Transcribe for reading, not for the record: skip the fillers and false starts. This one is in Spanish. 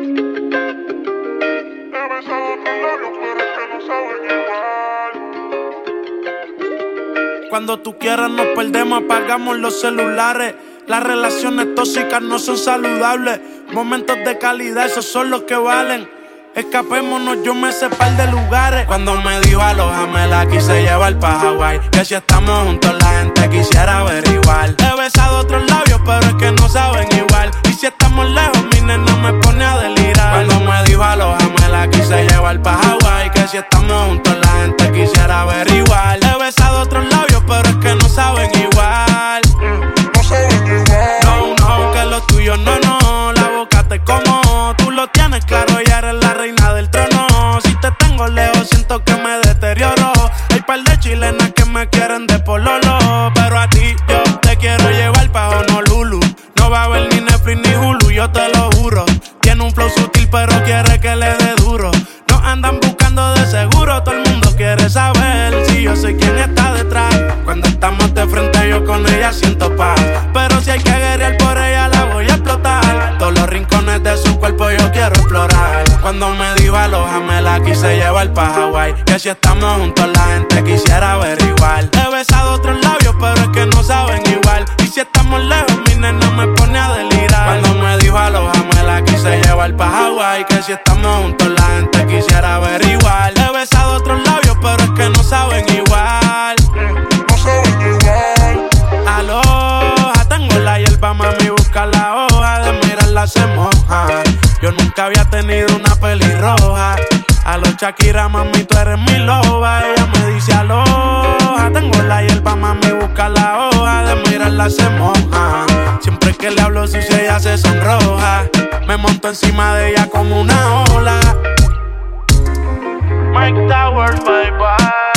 Cuando tú quieras nos perdemos, apagamos los celulares. Las relaciones tóxicas no son saludables. Momentos de calidad, esos son los que valen. Escapémonos, yo me sé par de lugares. Cuando me dijo alójame, la quise llevar pa' Hawái. Que si estamos juntos la gente quisiera averiguar. He besado otros labios, pero es que no saben igual. Y si estamos lejos, mi nena me pone a delirar. Cuando me dijo alójame, la quise llevar pa' Hawái. Que si estamos juntos la gente quisiera averiguar. He besado otros labios, pero es que no saben igual. No saben igual. No, que lo tuyo no. La boca te como, tú lo tienes claro, ya eres la reina del trono. Si te tengo lejos, siento que me deterioro. Hay par de chilenas que me quieren de pololo, pero a ti yo te quiero llevar pa' Honolulu. No va a haber ni Netflix ni Hulu, yo te lo juro. Tiene un flow sutil, pero quiere que le dé duro. Nos andan buscando de seguro, todo el mundo quiere saber si yo sé quién está detrás. Cuando estamos de frente, yo con ella siento paz. Pero si hay que guerrear por ella, la voy a explotar. Todos los rincones de su cuerpo yo quiero explorar. Cuando me dijo alójame, la quise llevar pa' Hawái. Que si estamos juntos la gente quisiera averiguar. He besado otros labios, pero es que no saben igual. Y si estamos lejos, mi nena me pone a delirar. Cuando me dijo alójame, la quise llevar pa' Hawái. Que si estamos juntos la gente quisiera averiguar. He besado otros labios, pero es que no saben igual. No saben igual. Aloha, tengo la hierba, mami, busca la hoja. De mirarla se moja. Yo nunca había tenido una pelirroja. A los Shakira, mami, tú eres mi loba. Ella me dice aloha. Tengo la hierba, mami, busca la hoja. De mirarla se moja. Siempre que le hablo sucio, ella se sonroja. Me monto encima de ella como una ola. Mike Towers, bye bye.